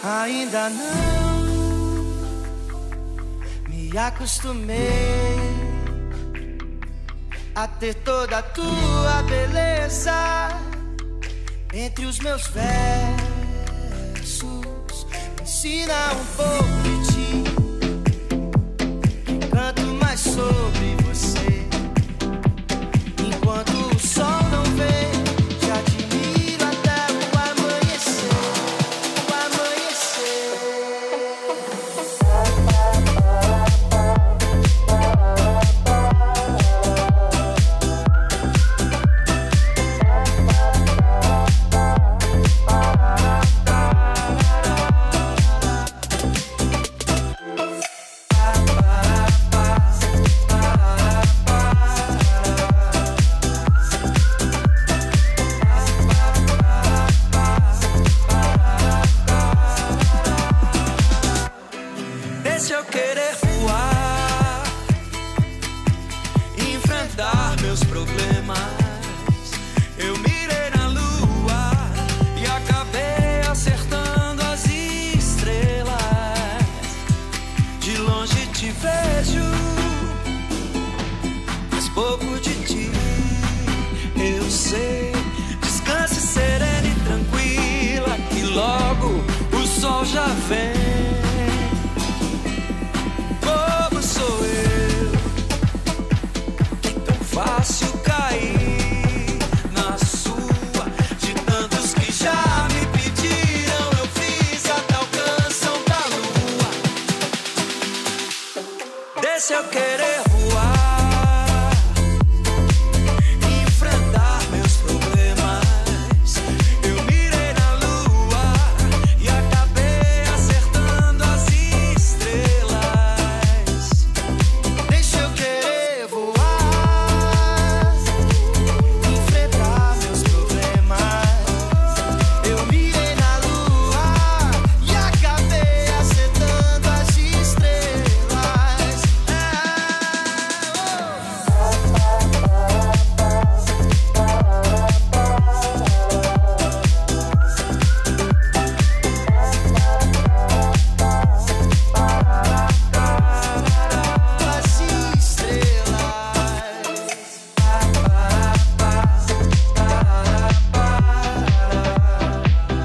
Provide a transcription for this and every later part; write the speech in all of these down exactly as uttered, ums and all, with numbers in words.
Ainda não me acostumei a ter toda a tua beleza entre os meus versos. Me ensina um pouco de ti, que canto mais sobre você. Enquanto o sol não vem, te admiro até o amanhecer. O amanhecer. Deixa eu querer voar, enfrentar meus problemas. Eu mirei na lua e acabei acertando as estrelas. De longe te vejo, mas pouco de ti eu sei. Descanse serena e tranquila, que logo o sol já vem. Fácil cair na sua, de tantos que já me pediram, eu fiz até o canção da lua. Deixa eu querer voar, enfrentar meus problemas. Eu mirei na lua e acabei acertando as estrelas. Deixa eu querer voar,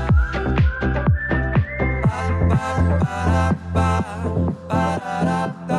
ba ba ba ba ba